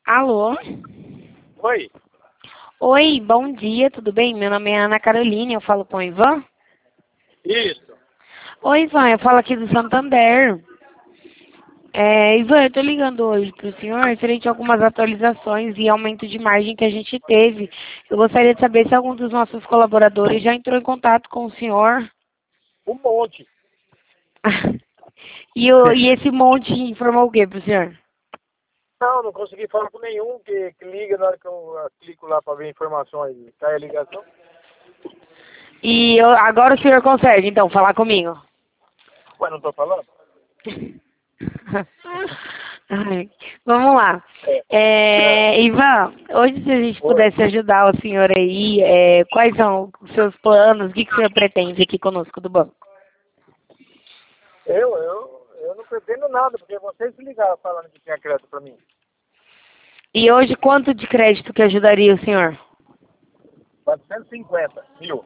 Alô? Oi, Oi, bom dia, tudo bem? Meu nome é Ana Carolina, eu falo com o Ivan. isso. Oi, Ivan, eu falo aqui do Santander. Ivan, eu tô ligando hoje pro senhor referente a algumas atualizações e aumento de margem que a gente teve. Eu gostaria de saber se algum dos nossos colaboradores já entrou em contato com o senhor. Um monte. E esse monte informou o quê pro senhor? Não consegui falar com nenhum que liga na hora que eu clico lá para ver informações. Cai a ligação. Agora o senhor consegue, então, falar comigo. Ué, não tô falando? Ai, vamos lá. É. Ivan, hoje se a gente Oi. pudesse ajudar o senhor aí, quais são os seus planos, o que o senhor pretende aqui conosco do banco? Eu não pretendo nada, porque vocês se ligaram falando que tinha crédito para mim. E hoje quanto de crédito que ajudaria o senhor? 450 mil.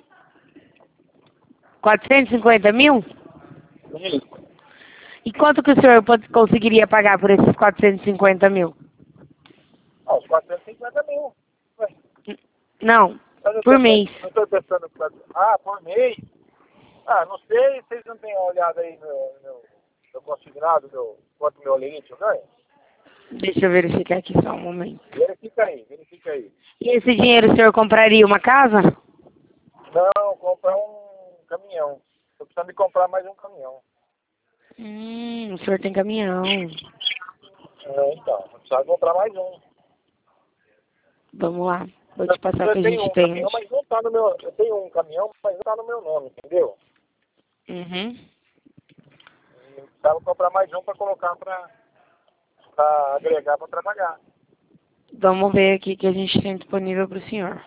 450 mil? Isso. E quanto que o senhor conseguiria pagar por esses 450 mil? Os 450 mil. Ué, Não, mas eu por mês. não estou pensando. Por mês? Não sei, vocês não têm olhado aí meu consignado, quanto meu limite eu ganho? Deixa eu verificar aqui só um momento. Verifica aí. E esse dinheiro o senhor compraria uma casa? Não, comprar um caminhão. Tô precisando de comprar mais um caminhão. O senhor tem caminhão. Então, vou precisar comprar mais um. Vamos lá. Vou te passar o que a Tenho gente um tem caminhão, hoje. mas não tá no meu. Eu tenho um caminhão, mas não tá no meu nome, entendeu? Uhum. Eu precisava comprar mais um para colocar para agregar para trabalhar. Vamos ver aqui o que a gente tem disponível para o senhor.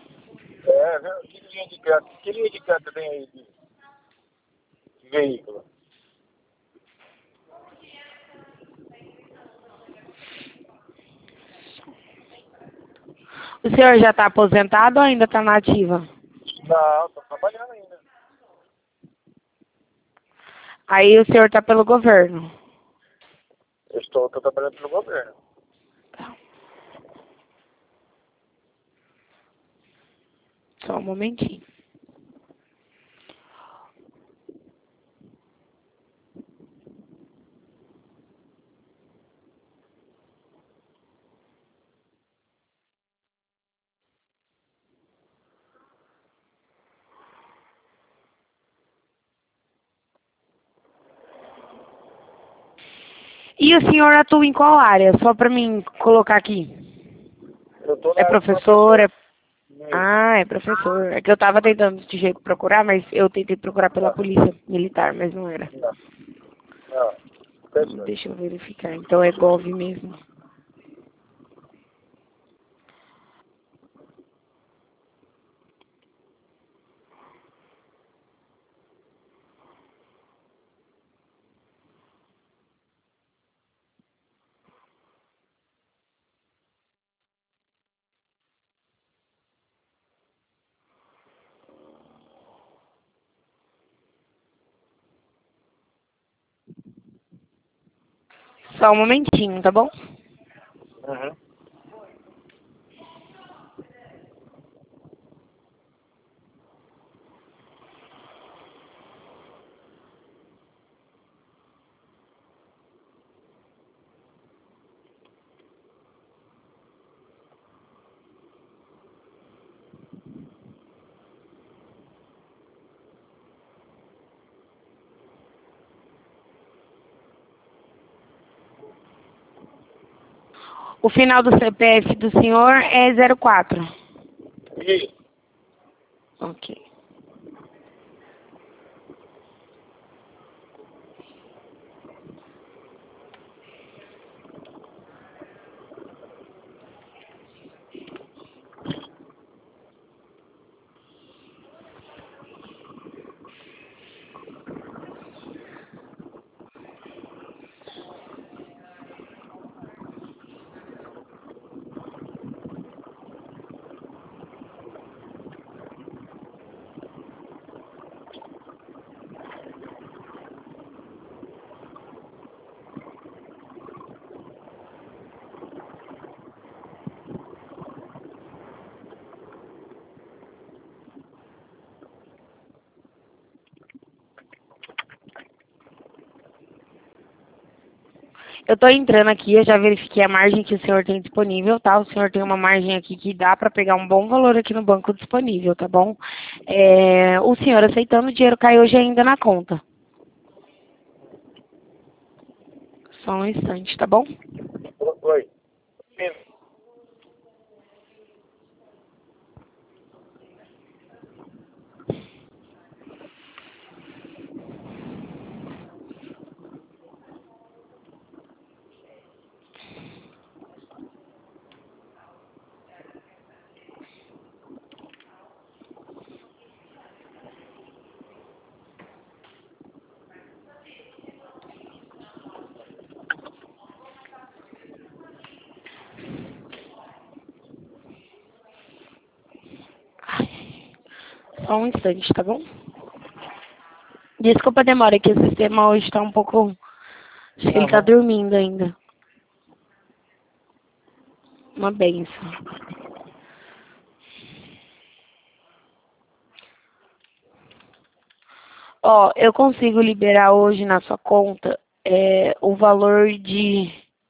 Que linha de crédito tem aí de veículo? O senhor já está aposentado ou ainda está na ativa? Não, tô trabalhando ainda. Aí o senhor está pelo governo. Tô trabalhando pelo governo. Só um momentinho. E o senhor atua em qual área? Só para mim colocar aqui. Eu tô na É área de professor? professor. É professor. É que eu estava tentando de jeito procurar, mas eu tentei procurar pela Não, polícia militar, mas não era. não, não. Professor. Deixa eu verificar. Então é Gov mesmo. Só um momentinho, tá bom? Uhum. O final do CPF do senhor é 04. Isso. Ok. Eu tô entrando aqui, eu já verifiquei a margem que o senhor tem disponível, tá? O senhor tem uma margem aqui que dá para pegar um bom valor aqui no banco disponível, tá bom? O senhor aceitando, o dinheiro cai hoje ainda na conta. Só um instante, tá bom? Oi. Sim. Só um instante, tá bom? Desculpa a demora, que o sistema hoje tá um pouco... Acho que ele tá dormindo ainda. Uma benção. Ó, eu consigo liberar hoje na sua conta o valor de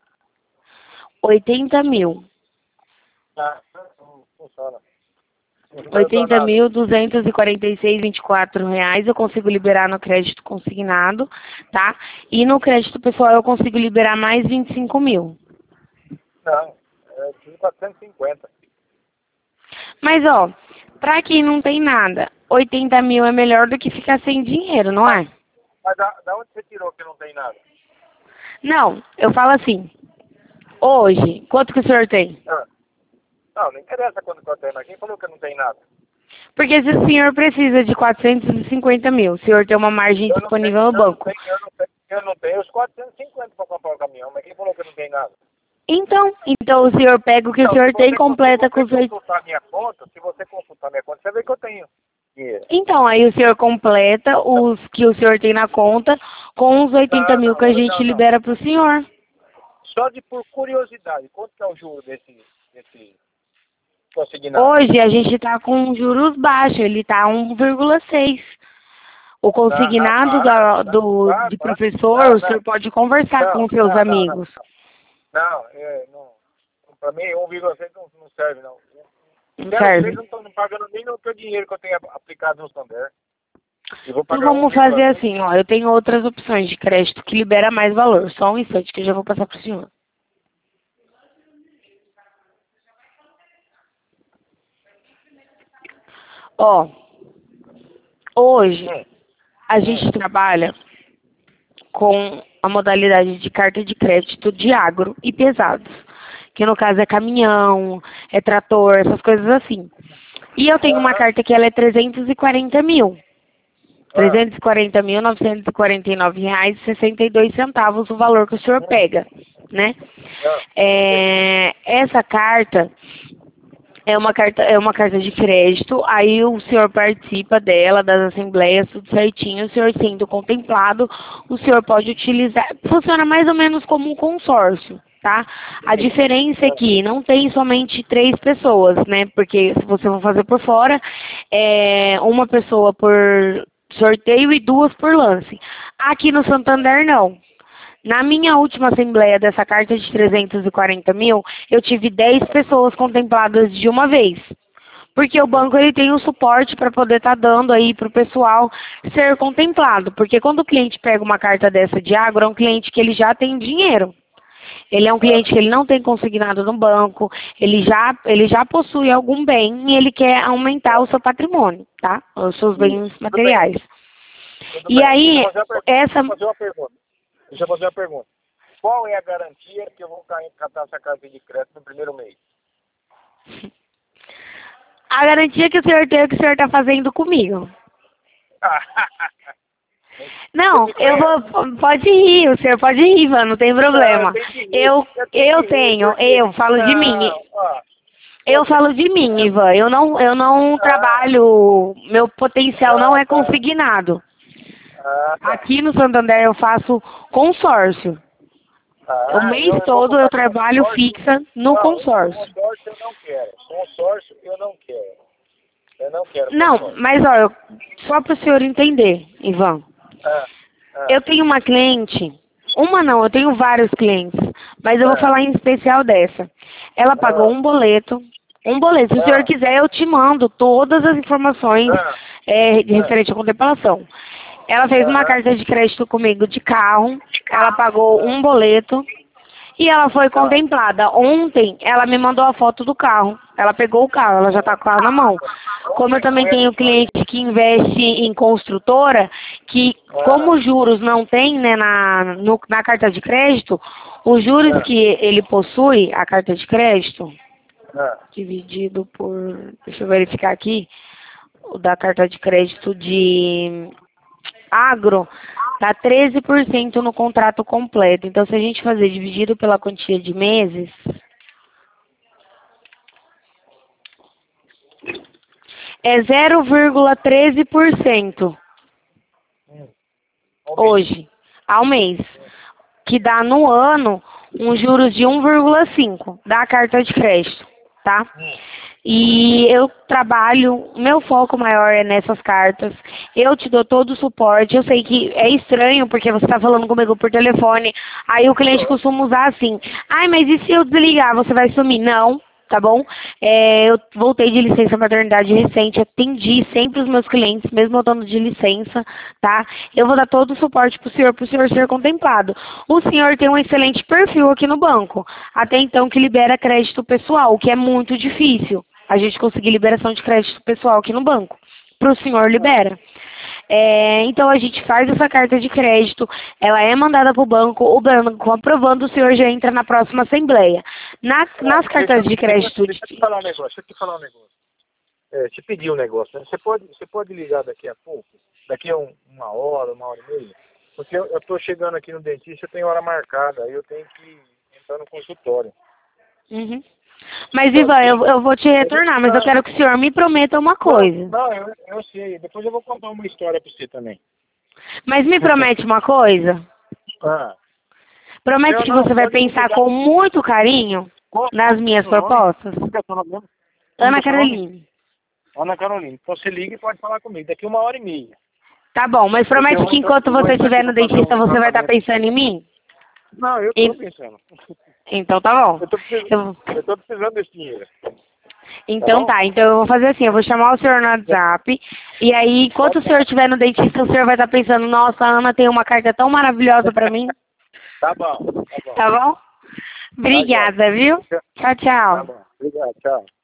80 mil. Ah, não funciona. Não vai usar Oitenta nada. mil duzentos e quarenta e seis vinte e quatro reais eu consigo liberar no crédito consignado, tá? E no crédito pessoal eu consigo liberar mais 25 mil. Não, é 450. Mas, ó, pra quem não tem nada, 80 mil é melhor do que ficar sem dinheiro, não é? Mas da onde você tirou que não tem nada? Não, eu falo assim, hoje, quanto que o senhor tem? Ah, não interessa quando que eu tenho, mas quem falou que não tem nada? Porque se o senhor precisa de 450 mil, o senhor tem uma margem Eu não tenho, disponível no banco. eu não tenho os 450 para comprar o caminhão, mas quem falou que não tem nada? Então o senhor pega o que o Então, senhor tem e completa com os se você consultar minha conta, você vê que eu tenho dinheiro. Então, aí o senhor completa os que o senhor tem na conta com os 80 mil que a gente Não. libera para o senhor. Só por curiosidade, quanto que é o juro desse consignado? Hoje a gente está com juros baixos, ele está 1,6. O consignado de professor, o senhor pode conversar com seus amigos. Não. Para mim, 1,6 não serve, não. Não Vocês serve? não estão pagando nem no teu dinheiro que eu tenho aplicado no Santander. Eu vou Então pagar vamos fazer 1,6. assim, ó. Eu tenho outras opções de crédito que libera mais valor. Só um instante que eu já vou passar para o senhor. Ó, hoje a gente trabalha com a modalidade de carta de crédito de agro e pesados, que no caso é caminhão, é trator, essas coisas assim. E eu tenho uma carta que ela é 340 mil. 340.949 reais e 62 centavos o valor que o senhor pega, né? Essa carta é uma carta de crédito, aí o senhor participa dela, das assembleias, tudo certinho, o senhor sendo contemplado, o senhor pode utilizar, funciona mais ou menos como um consórcio, tá? A diferença é que não tem somente 3 pessoas, né? Porque se você for fazer por fora, é uma pessoa por sorteio e 2 por lance. Aqui no Santander, não. Na minha última assembleia dessa carta de 340 mil, eu tive 10 pessoas contempladas de uma vez. Porque o banco ele tem um suporte para poder estar dando aí para o pessoal ser contemplado. Porque quando o cliente pega uma carta dessa de agro, é um cliente que ele já tem dinheiro. Ele é um cliente que ele não tem consignado no banco, ele já possui algum bem e ele quer aumentar o seu patrimônio, tá? Os seus bens materiais. E aí, essa... Deixa eu fazer uma pergunta. Qual é a garantia que eu vou catar essa carta de crédito no primeiro mês? A garantia que o senhor tem é o que o senhor está fazendo comigo. Não, eu vou... Pode rir, o senhor pode rir, Ivan, não tem problema. Eu falo de mim. Eu falo de mim, Ivan. Eu não trabalho... Meu potencial não é consignado. Aqui no Santander eu faço consórcio. O mês todo eu trabalho fixa no consórcio. Consórcio eu não quero. Consórcio eu não quero. Eu não quero. Não, mas ó, só para o senhor entender, Ivan. Eu tenho uma cliente Uma não, eu tenho vários clientes, mas eu vou falar em especial dessa. Ela pagou um boleto. Um boleto. Se o senhor quiser, eu te mando todas as informações de referente à contemplação. Ela fez uma carta de crédito comigo de carro, ela pagou um boleto e ela foi contemplada. Ontem, ela me mandou a foto do carro. Ela pegou o carro, ela já está com o carro na mão. Como eu também tenho cliente que investe em construtora, que como os juros não tem né, na carta de crédito, os juros que ele possui, a carta de crédito, dividido por, deixa eu verificar aqui, o da carta de crédito de agro, dá 13% no contrato completo. Então, se a gente fazer dividido pela quantia de meses, é 0,13% hoje, ao mês, que dá no ano um juros de 1,5% da carta de crédito, tá? E eu trabalho, meu foco maior é nessas cartas. Eu te dou todo o suporte. Eu sei que é estranho porque você está falando comigo por telefone. Aí o cliente costuma usar assim: ai, mas e se eu desligar, você vai sumir? Não, tá bom? Eu voltei de licença maternidade recente, atendi sempre os meus clientes, mesmo eu estando de licença, tá? Eu vou dar todo o suporte pro senhor ser contemplado. O senhor tem um excelente perfil aqui no banco, até então que libera crédito pessoal, o que é muito difícil. A gente conseguir liberação de crédito pessoal aqui no banco. Para o senhor libera. Então a gente faz essa carta de crédito, ela é mandada para o banco aprovando, o senhor já entra na próxima assembleia. Nas cartas de crédito... Deixa eu te falar um negócio. Te pedir um negócio. Né? Você pode ligar daqui a pouco? Daqui a uma hora e meia? Porque eu estou chegando aqui no dentista, eu tenho hora marcada, aí eu tenho que entrar no consultório. Uhum. Mas, Ivan, eu vou te retornar, mas eu quero que o senhor me prometa uma coisa. Não, eu sei. Depois eu vou contar uma história para você também. Mas me promete uma coisa? Promete que você vai pensar com muito carinho nas minhas propostas? Ana Carolina. Ana Carolina. Então você liga e pode falar comigo. Daqui 1h30. Tá bom, mas promete que enquanto você estiver no dentista, você vai estar pensando em mim? Não, eu estou pensando. Então tá bom. Eu tô precisando desse dinheiro. Então tá, então eu vou fazer assim, eu vou chamar o senhor no WhatsApp, e aí, enquanto o senhor estiver no dentista, o senhor vai estar pensando, nossa, a Ana tem uma carta tão maravilhosa pra mim. Tá bom. Tá bom? Obrigada, viu? Tchau, tchau. Tá bom. Obrigado, tchau.